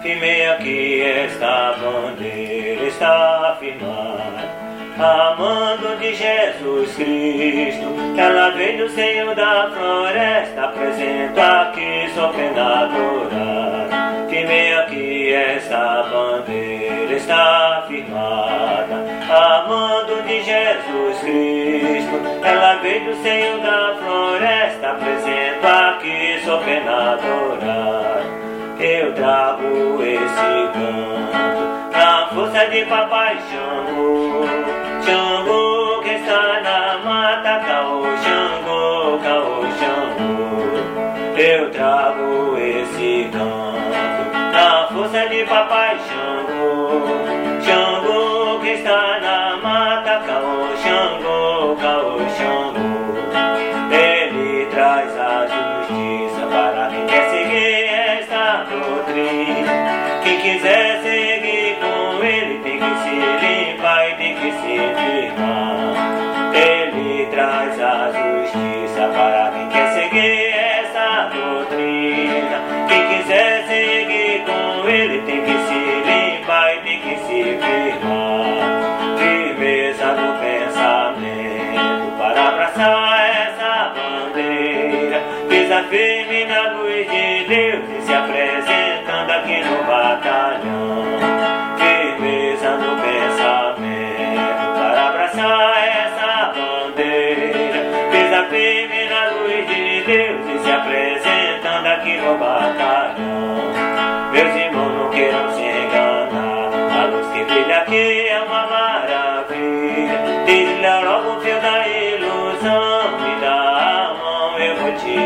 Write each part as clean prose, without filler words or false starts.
firme que esta bandeira está firmada, amando de Jesus Cristo. Ela veio do seio da floresta, apresento aqui sobrenatural. Firme que esta bandeira está firmada, amando de Jesus Cristo. Ela veio do seio da floresta, apresento aqui sobrenatural. Eu trago esse canto na força de Papai Xangô. Xangô que está na mata, caô Xangô, caô Xangô. Eu trago esse canto na força de Papai Xangô. Xangô que está na mata, caô Xangô, caô Xangô. Ele traz a justiça para quem quer seguir esta doutrina. Quem quiser seguir com ele tem que se limpar e tem que se firmar. Ele traz a justiça para quem quer seguir essa doutrina. Quem quiser seguir com ele tem que se limpar e tem que se firmar. Firmeza no pensamento para abraçar essa bandeira. Pisa firme na luz de Deus e se apresentando aqui no batalhão. Firmeza no pensamento para abraçar essa bandeira. Pisa firme na luz de Deus e se apresentando aqui no batalhão. Meus irmãos, não queiram se enganar, a luz que brilha aqui é uma maravilha. Desliga logo o fio da ilusão, me dá a mão, eu vou te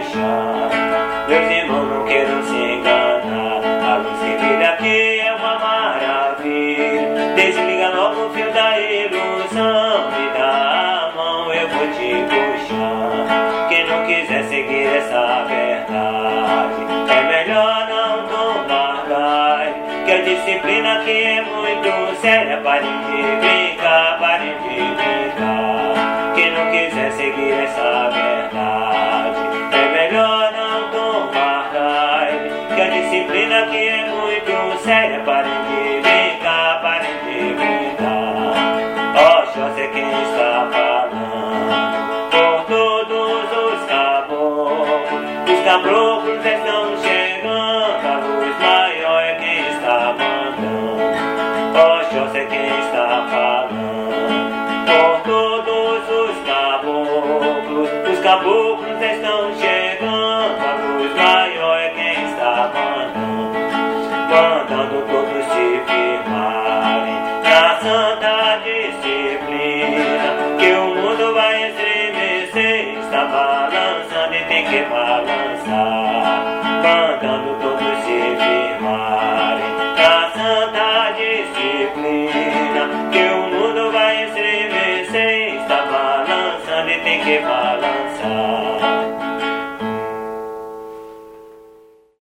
puxar. Meus irmãos, não queiram se enganar, a luz que brilha aqui é uma maravilha. Desliga logo o fio da ilusão, me dá a mão, eu vou te puxar. Quem não quiser seguir essa verdade, é melhor não tomar gás, que a disciplina aqui é muito séria. Parem de brincar, parem de brincar. Quem não quiser seguir essa verdade, é melhor não tomar gás, que a disciplina aqui é muito séria. Parem de brincar, parem de brincar. Oxóssi é quem está falando por todos os caboclos. Os caboclos estão chegando, a luz maior é quem está mandando. Oxóssi é quem está falando por todos os caboclos. Os caboclos estão chegando, a luz maior é quem está mandando. Mandando todos se firmarem na santa disciplina, que o mundo vai estremecer, está balançando e tem que balançar. Mandando todos se firmarem na santa disciplina, que o mundo vai estremecer, está balançando e tem que balançar.